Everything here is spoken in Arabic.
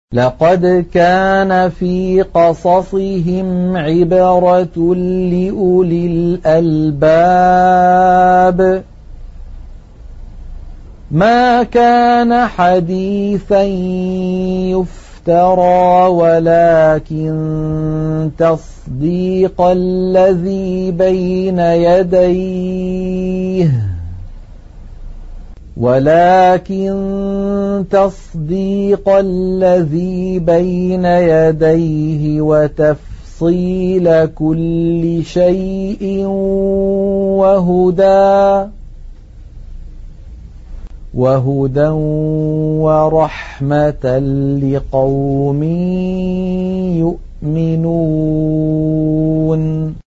لَقَدْ كَانَ فِي قَصَصِهِمْ عِبْرَةٌ لِّأُولِي الْأَلْبَابِ مَا كَانَ حَدِيثًا يُفْتَرَىٰ وَلَٰكِن تَصْدِيقَ الَّذِي بَيْنَ يَدَيْهِ وَتَفْصِيلَ كُلِّ شَيْءٍ وَهُدًى وَرَحْمَةً لِّقَوْمٍ يُؤْمِنُونَ